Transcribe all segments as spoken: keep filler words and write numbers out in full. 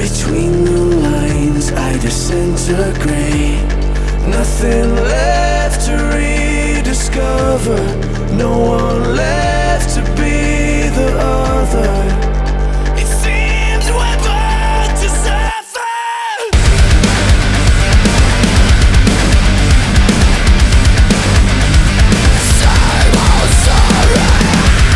Between the lines I disintegrate. Nothing left to rediscover. No one left to be the other. It seems we're born to suffer. Same old story.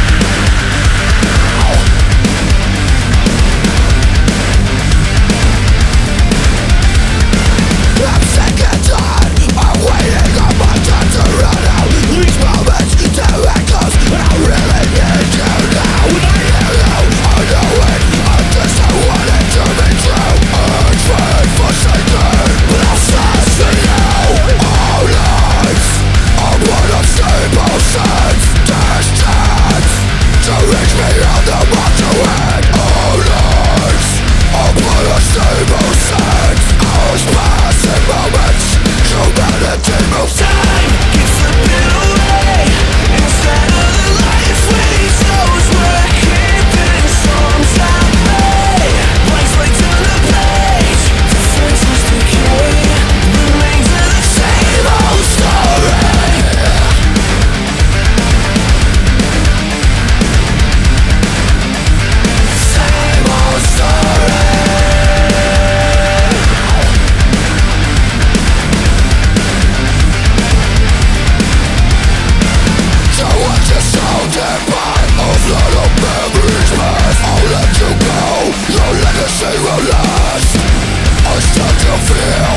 I'm sick and tired. I'm waiting on my time to run out. These moments too echoes, and I really need you now. When I hear you, I know it. I just don't want it to be true. It's been forsaken, but I'll search for you. All nights, I put up stable signs. Distance to reach me on the mark to end. All nights, I put up stable signs. Those passing moments, humanity moves. Time keeps slipping away. Instead of the life we chose, we're keeping songs at bay. Blanks way to the page, defenses decay. Remains of the same old story. Same old story. So what you sounded by of little memories past. I'll let you go, your legacy will last. I start to fear